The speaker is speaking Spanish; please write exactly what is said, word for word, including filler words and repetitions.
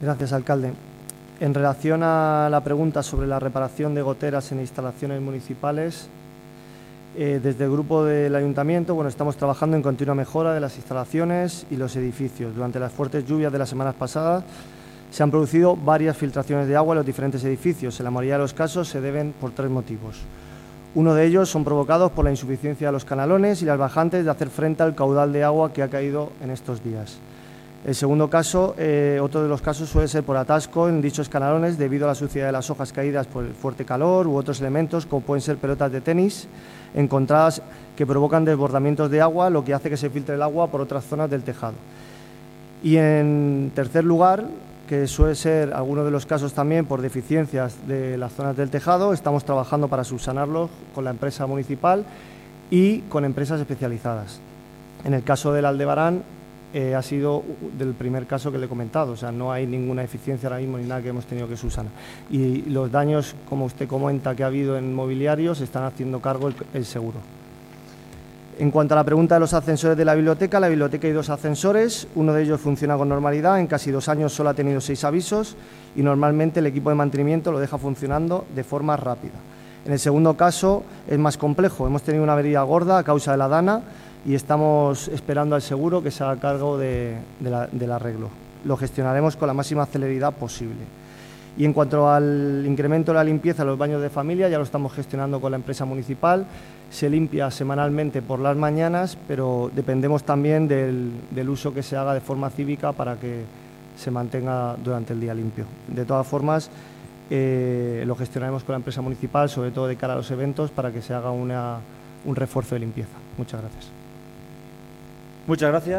Gracias, alcalde. En relación a la pregunta sobre la reparación de goteras en instalaciones municipales, eh, desde el grupo del Ayuntamiento bueno, estamos trabajando en continua mejora de las instalaciones y los edificios. Durante las fuertes lluvias de las semanas pasadas se han producido varias filtraciones de agua en los diferentes edificios. En la mayoría de los casos se deben por tres motivos. Uno de ellos son provocados por la insuficiencia de los canalones y las bajantes de hacer frente al caudal de agua que ha caído en estos días. El segundo caso, eh, otro de los casos suele ser por atasco en dichos canalones debido a la suciedad de las hojas caídas por el fuerte calor u otros elementos como pueden ser pelotas de tenis encontradas que provocan desbordamientos de agua, lo que hace que se filtre el agua por otras zonas del tejado. Y en tercer lugar, que suele ser algunos de los casos también por deficiencias de las zonas del tejado, estamos trabajando para subsanarlos con la empresa municipal y con empresas especializadas. En el caso del Aldebarán, Eh, ha sido del primer caso que le he comentado, o sea, no hay ninguna eficiencia ahora mismo ni nada que hemos tenido que subsanar. Y los daños, como usted comenta, que ha habido en mobiliario, se están haciendo cargo el, el seguro. En cuanto a la pregunta de los ascensores de la biblioteca, la biblioteca hay dos ascensores, uno de ellos funciona con normalidad, en casi dos años solo ha tenido seis avisos y normalmente el equipo de mantenimiento lo deja funcionando de forma rápida. En el segundo caso es más complejo, hemos tenido una avería gorda a causa de la dana y estamos esperando al seguro que se haga cargo de, de la, del arreglo. Lo gestionaremos con la máxima celeridad posible. Y en cuanto al incremento de la limpieza de los baños de familia, ya lo estamos gestionando con la empresa municipal. Se limpia semanalmente por las mañanas, pero dependemos también del, del uso que se haga de forma cívica para que se mantenga durante el día limpio. De todas formas, eh, lo gestionaremos con la empresa municipal, sobre todo de cara a los eventos, para que se haga una, un refuerzo de limpieza. Muchas gracias. Muchas gracias.